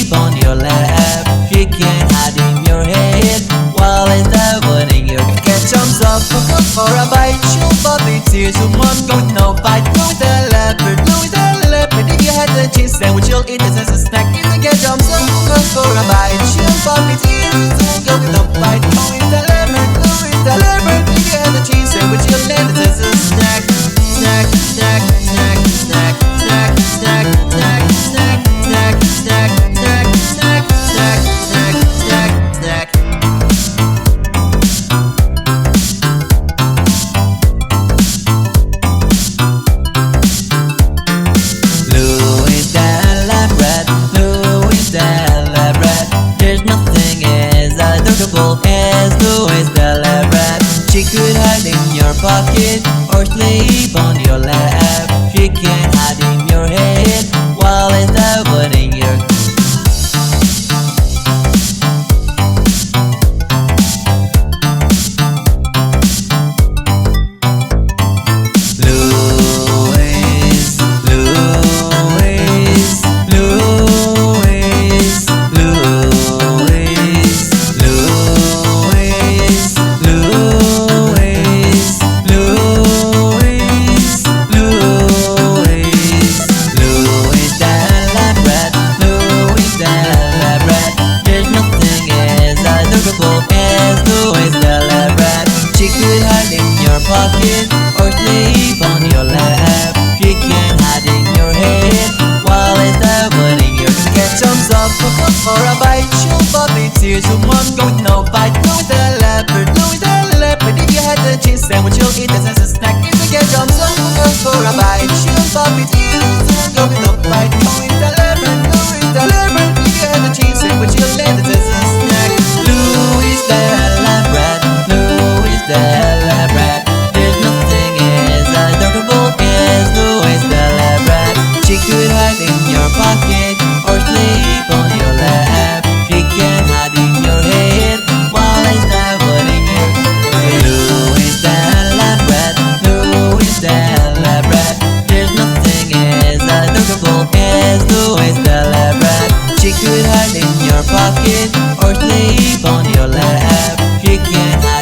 sleep on your lap. She can hide in your head while it's avoiding you. Get jumps up, go for a bite. She'll pop its ears to one go with no fight. Louis the leopard, Louis the leopard. If you had the cheese sandwich, you'll eat it as a snack. If you get jumps up, go for a bite. She'll pop its ears to go with no fight. Louis the leopard, Louis the leopard. If you had the cheese sandwich, you'll eat it as a snack. Snack, snack, snack, snack, snack, snack, snack, snack, snack, snack, snack, snack, snack, snack, snack, snack. Louis the Labrat, Louis the Labrat. There's nothing as adorable as Louis the Labrat. She could hide in your pocket or sleep on your lap. She can hide in your head while it's avoiding your. As Louis the Labrat. She could hide in your pocket or sleep on your lap. She can hide in your head while it's avoiding your. Get jumps up, go for a bite. She'll pop its ears to one go with no fight. Louis the leopard, Louis the leopard. If you had the cheese sandwich, you'll eat this as a snack. If you get jumps up, go for a bite. She'll pop its ears to go with no fight. Louis the leopard, Louis the leopard. If you had the cheese sandwich, you'll eat this as a snack. Louis the Labrat, Louis the Labrat. There's nothing as adorable as Louis the Labrat. She could hide in your pocket or sleep on your lap. She can hide in your head while it's avoiding you. Louis the Labrat, Louis the Labrat. There's nothing as adorable as Louis the Labrat. She could hide in your pocket or sleep on your lap. She can hide